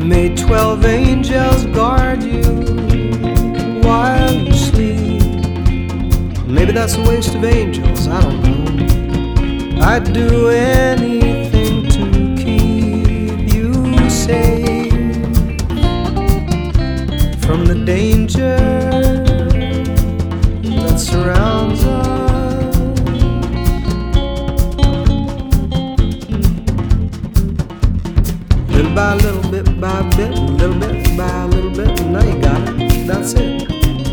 May 12 angels guard you while you sleep. Maybe that's a waste of angels, I don't know. I'd do anything to keep you safe from the danger that surrounds us. Little by little, bit by bit, little bit by little bit, now you got it, that's it.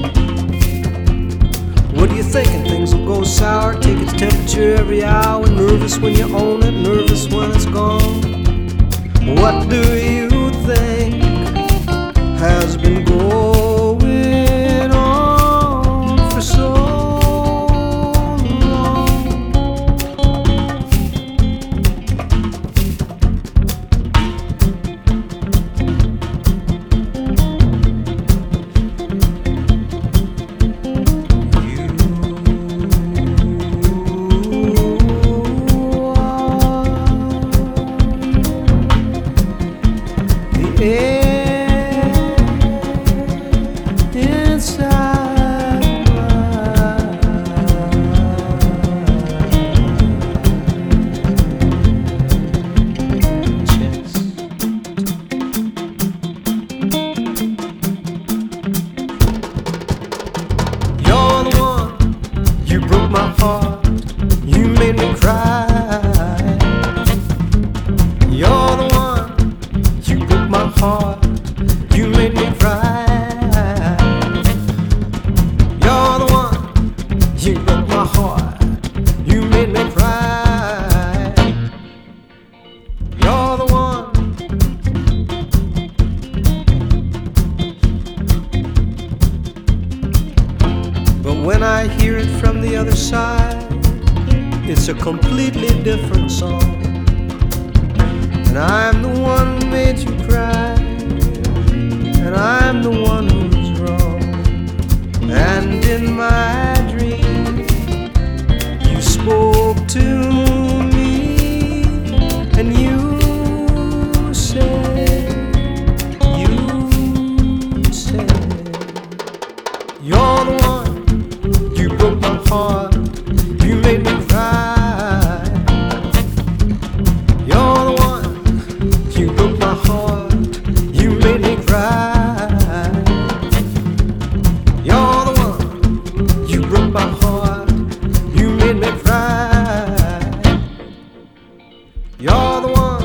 What are you thinking? Things will go sour, take its temperature every hour. Nervous when you own it, nervous when it's gone. What do you think has been going on for so long? My heart, you made me cry. You're the one, you broke my heart, you made me cry. You're the one, you broke my heart, you made me cry. You're the one. But when I hear it from the other side, it's a completely different song. And I'm the one who made you cry, and I'm the one who's wrong. And in my dream, you spoke to me, and you said, you're the one, you broke my heart, you made me cry. You're the one, you broke my heart, you made me cry. You're the one, you broke my heart, you made me cry. You're the one.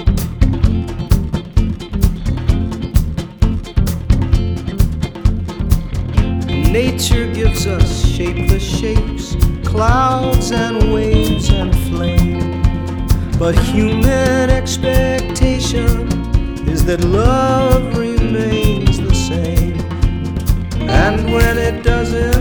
Nature gives us shapeless shapes, clouds and waves and flame. But human expectation is that love remains the same. And when it doesn't,